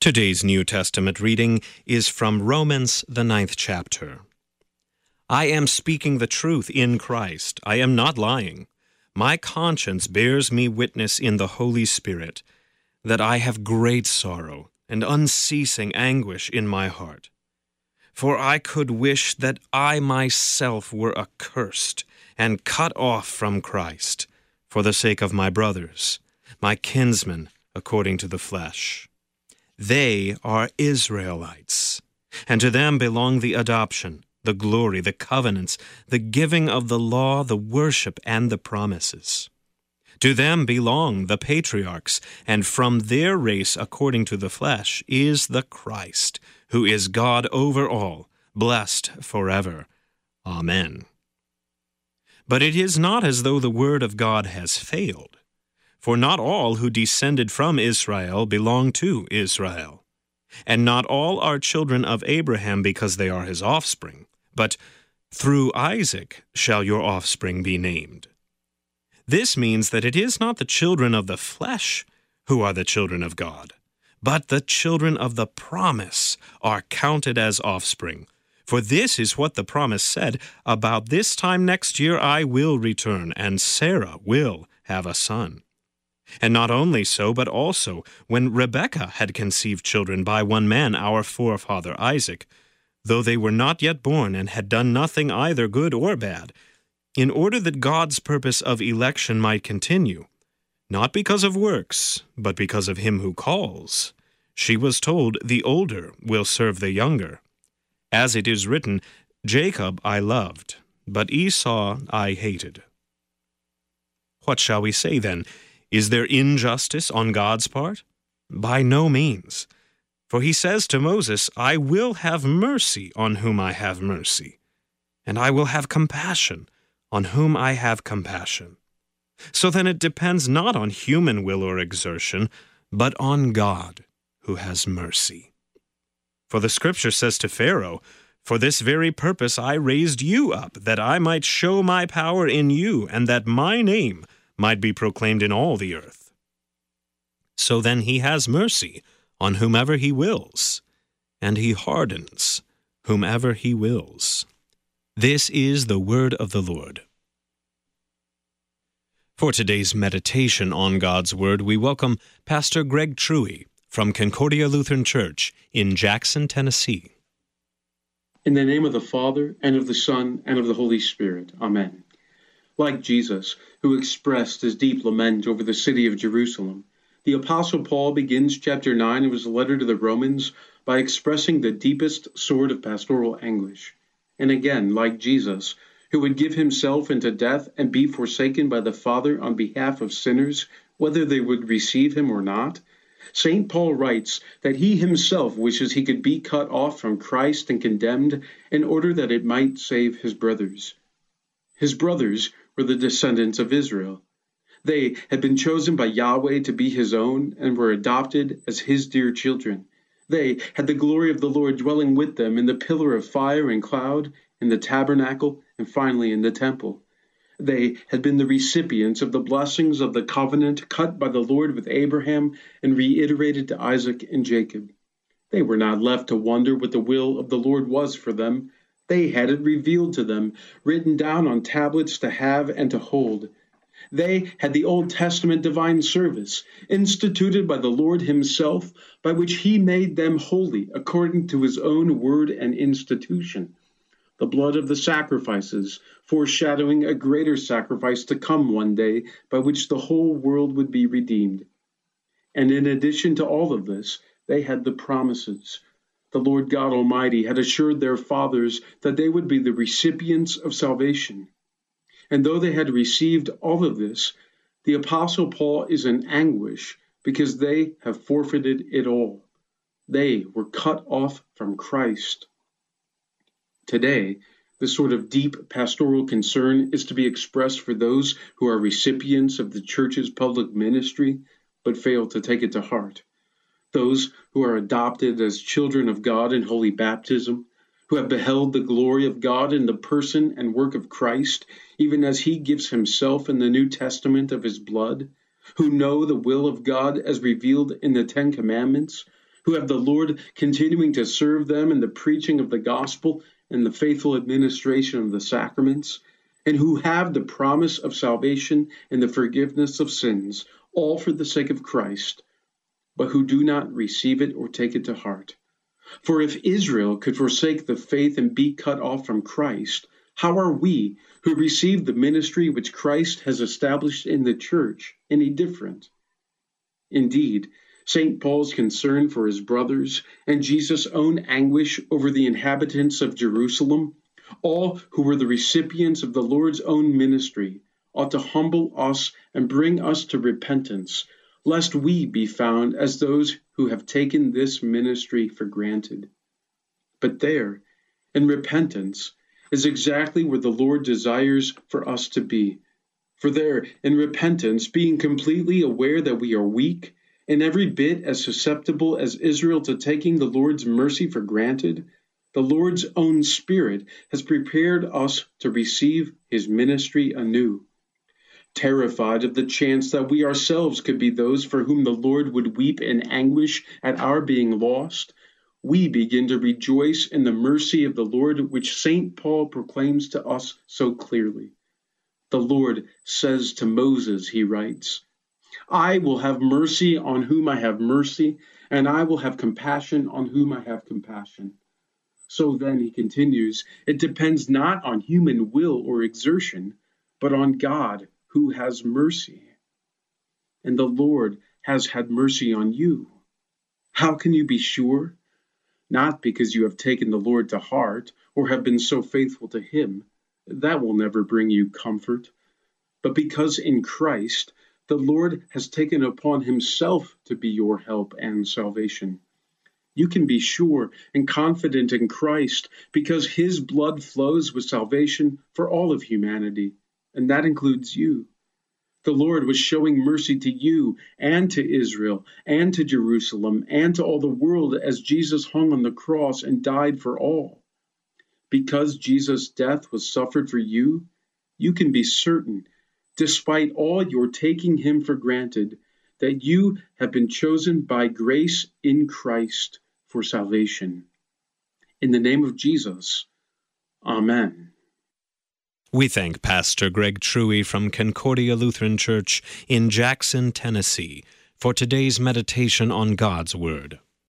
Today's New Testament reading is from Romans, the 9th chapter. I am speaking the truth in Christ. I am not lying. My conscience bears me witness in the Holy Spirit that I have great sorrow and unceasing anguish in my heart. For I could wish that I myself were accursed and cut off from Christ for the sake of my brothers, my kinsmen according to the flesh. They are Israelites, and to them belong the adoption, the glory, the covenants, the giving of the law, the worship, and the promises. To them belong the patriarchs, and from their race according to the flesh is the Christ, who is God over all, blessed forever. Amen. But it is not as though the word of God has failed. For not all who descended from Israel belong to Israel. And not all are children of Abraham because they are his offspring, but through Isaac shall your offspring be named. This means that it is not the children of the flesh who are the children of God, but the children of the promise are counted as offspring. For this is what the promise said, about this time next year I will return, and Sarah will have a son. And not only so, but also, when Rebekah had conceived children by one man, our forefather Isaac, though they were not yet born and had done nothing either good or bad, in order that God's purpose of election might continue, not because of works, but because of him who calls, she was told, the older will serve the younger. As it is written, Jacob I loved, but Esau I hated. What shall we say then? Is there injustice on God's part? By no means. For he says to Moses, I will have mercy on whom I have mercy, and I will have compassion on whom I have compassion. So then it depends not on human will or exertion, but on God who has mercy. For the Scripture says to Pharaoh, For this very purpose I raised you up, that I might show my power in you, and that my name might be proclaimed in all the earth. So then he has mercy on whomever he wills, and he hardens whomever he wills. This is the word of the Lord. For today's meditation on God's Word, we welcome Pastor Greg Truey from Concordia Lutheran Church in Jackson, Tennessee. In the name of the Father, and of the Son, and of the Holy Spirit. Amen. Like Jesus, who expressed his deep lament over the city of Jerusalem, the Apostle Paul begins chapter 9 of his letter to the Romans by expressing the deepest sort of pastoral anguish. And again, like Jesus, who would give himself into death and be forsaken by the Father on behalf of sinners, whether they would receive him or not, St. Paul writes that he himself wishes he could be cut off from Christ and condemned in order that it might save his brothers. His brothers were the descendants of Israel. They had been chosen by Yahweh to be his own and were adopted as his dear children. They had the glory of the Lord dwelling with them in the pillar of fire and cloud, in the tabernacle, and finally in the temple. They had been the recipients of the blessings of the covenant cut by the Lord with Abraham and reiterated to Isaac and Jacob. They were not left to wonder what the will of the Lord was for them. They had it revealed to them, written down on tablets to have and to hold. They had the Old Testament divine service, instituted by the Lord himself, by which he made them holy according to his own word and institution. The blood of the sacrifices, foreshadowing a greater sacrifice to come one day, by which the whole world would be redeemed. And in addition to all of this, they had the promises. The Lord God Almighty had assured their fathers that they would be the recipients of salvation. And though they had received all of this, the Apostle Paul is in anguish because they have forfeited it all. They were cut off from Christ. Today, this sort of deep pastoral concern is to be expressed for those who are recipients of the church's public ministry, but fail to take it to heart. Those who are adopted as children of God in holy baptism, who have beheld the glory of God in the person and work of Christ, even as he gives himself in the New Testament of his blood, who know the will of God as revealed in the Ten Commandments, who have the Lord continuing to serve them in the preaching of the gospel and the faithful administration of the sacraments, and who have the promise of salvation and the forgiveness of sins, all for the sake of Christ, but who do not receive it or take it to heart. For if Israel could forsake the faith and be cut off from Christ, how are we, who receive the ministry which Christ has established in the church, any different? Indeed, St. Paul's concern for his brothers and Jesus' own anguish over the inhabitants of Jerusalem, all who were the recipients of the Lord's own ministry, ought to humble us and bring us to repentance, lest we be found as those who have taken this ministry for granted. But there, in repentance, is exactly where the Lord desires for us to be. For there, in repentance, being completely aware that we are weak, and every bit as susceptible as Israel to taking the Lord's mercy for granted, the Lord's own Spirit has prepared us to receive his ministry anew. Terrified of the chance that we ourselves could be those for whom the Lord would weep in anguish at our being lost, we begin to rejoice in the mercy of the Lord, which St. Paul proclaims to us so clearly. The Lord says to Moses, he writes, I will have mercy on whom I have mercy, and I will have compassion on whom I have compassion. So then, he continues, it depends not on human will or exertion, but on God who has mercy. And the Lord has had mercy on you. How can you be sure? Not because you have taken the Lord to heart or have been so faithful to him. That will never bring you comfort. But because in Christ, the Lord has taken upon himself to be your help and salvation. You can be sure and confident in Christ because his blood flows with salvation for all of humanity, and that includes you. The Lord was showing mercy to you and to Israel and to Jerusalem and to all the world as Jesus hung on the cross and died for all. Because Jesus' death was suffered for you, you can be certain, despite all your taking him for granted, that you have been chosen by grace in Christ for salvation. In the name of Jesus, Amen. We thank Pastor Greg Truey from Concordia Lutheran Church in Jackson, Tennessee, for today's meditation on God's Word.